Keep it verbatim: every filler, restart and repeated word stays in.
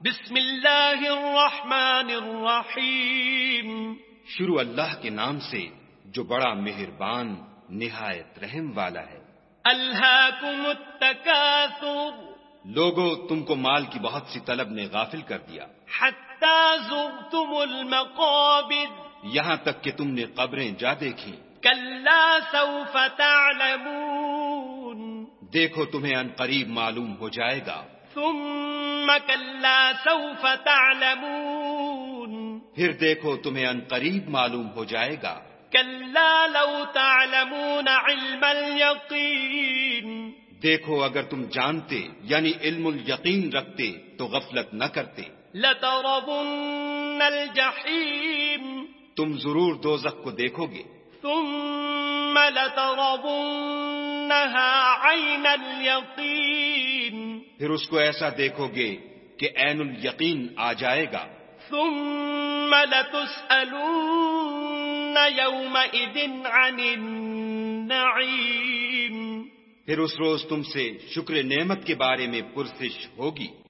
بسم اللہ الرحمن الرحیم. شروع اللہ کے نام سے جو بڑا مہربان نہایت رحم والا ہے. الہاکم التکاثر. لوگو تم کو مال کی بہت سی طلب نے غافل کر دیا حتی زرتم المقابر. یہاں تک کہ تم نے قبریں جا دیکھیں. کلا سوف تعلمون. دیکھو تمہیں ان قریب معلوم ہو جائے گا. ثم کلا سوف تعلمون. پھر دیکھو تمہیں ان قریب معلوم ہو جائے گا. کلا لو تعلمون علم الیقین. دیکھو اگر تم جانتے یعنی علم الیقین رکھتے تو غفلت نہ کرتے. لترون الجحیم. تم ضرور دوزخ کو دیکھو گے. ثم لترونها عین الیقین. پھر اس کو ایسا دیکھو گے کہ عین الیقین آ جائے گا. ثم لتسألن یومئذ عن النعیم. پھر اس روز تم سے شکر نعمت کے بارے میں پرسش ہوگی.